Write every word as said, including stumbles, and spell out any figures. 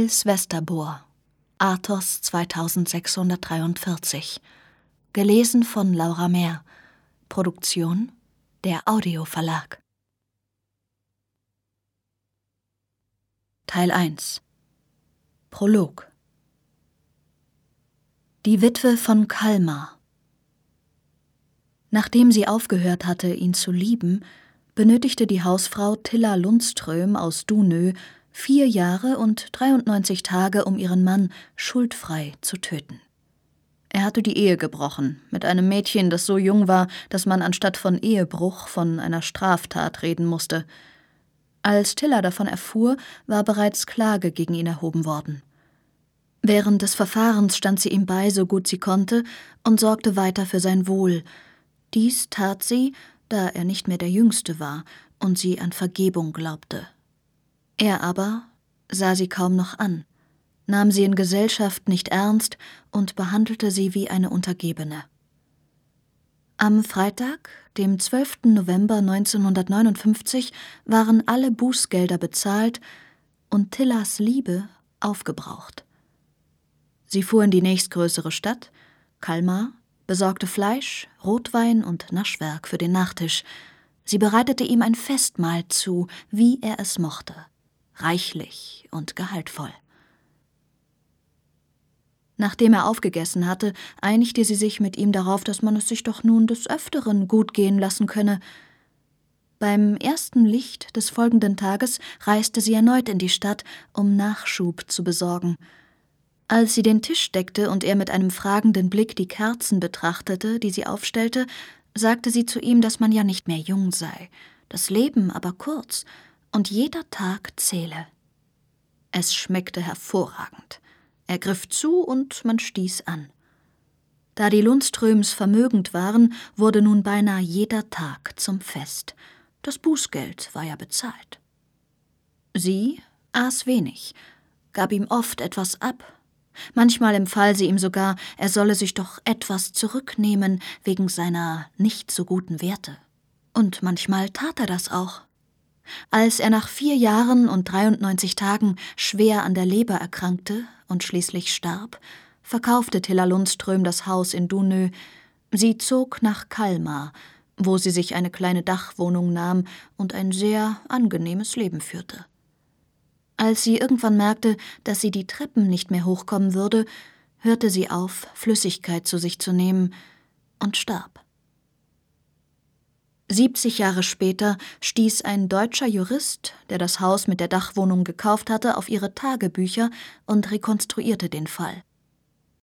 Nils Westerboer, Athos zweitausendsechshundertdreiundvierzig. Gelesen von Laura Mehr. Produktion der Audio Verlag. Teil eins. Prolog. Die Witwe von Kalmar. Nachdem sie aufgehört hatte, ihn zu lieben, benötigte die Hausfrau Tilla Lundström aus Dunö vier Jahre und dreiundneunzig Tage, um ihren Mann schuldfrei zu töten. Er hatte die Ehe gebrochen, mit einem Mädchen, das so jung war, dass man anstatt von Ehebruch von einer Straftat reden musste. Als Tilla davon erfuhr, war bereits Klage gegen ihn erhoben worden. Während des Verfahrens stand sie ihm bei, so gut sie konnte, und sorgte weiter für sein Wohl. Dies tat sie, da er nicht mehr der Jüngste war und sie an Vergebung glaubte. Er aber sah sie kaum noch an, nahm sie in Gesellschaft nicht ernst und behandelte sie wie eine Untergebene. Am Freitag, dem zwölften November neunzehnhundertneunundfünfzig, waren alle Bußgelder bezahlt und Tillas Liebe aufgebraucht. Sie fuhr in die nächstgrößere Stadt, Kalmar, besorgte Fleisch, Rotwein und Naschwerk für den Nachtisch. Sie bereitete ihm ein Festmahl zu, wie er es mochte, reichlich und gehaltvoll. Nachdem er aufgegessen hatte, einigte sie sich mit ihm darauf, dass man es sich doch nun des Öfteren gut gehen lassen könne. Beim ersten Licht des folgenden Tages reiste sie erneut in die Stadt, um Nachschub zu besorgen. Als sie den Tisch deckte und er mit einem fragenden Blick die Kerzen betrachtete, die sie aufstellte, sagte sie zu ihm, dass man ja nicht mehr jung sei, das Leben aber kurz und jeder Tag zähle. Es schmeckte hervorragend. Er griff zu und man stieß an. Da die Lundströms vermögend waren, wurde nun beinahe jeder Tag zum Fest. Das Bußgeld war ja bezahlt. Sie aß wenig, gab ihm oft etwas ab. Manchmal empfahl sie ihm sogar, er solle sich doch etwas zurücknehmen wegen seiner nicht so guten Werte. Und manchmal tat er das auch. Als er nach vier Jahren und dreiundneunzig Tagen schwer an der Leber erkrankte und schließlich starb, verkaufte Tilla Lundström das Haus in Dunö. Sie zog nach Kalmar, wo sie sich eine kleine Dachwohnung nahm und ein sehr angenehmes Leben führte. Als sie irgendwann merkte, dass sie die Treppen nicht mehr hochkommen würde, hörte sie auf, Flüssigkeit zu sich zu nehmen und starb. Siebzig Jahre später stieß ein deutscher Jurist, der das Haus mit der Dachwohnung gekauft hatte, auf ihre Tagebücher und rekonstruierte den Fall.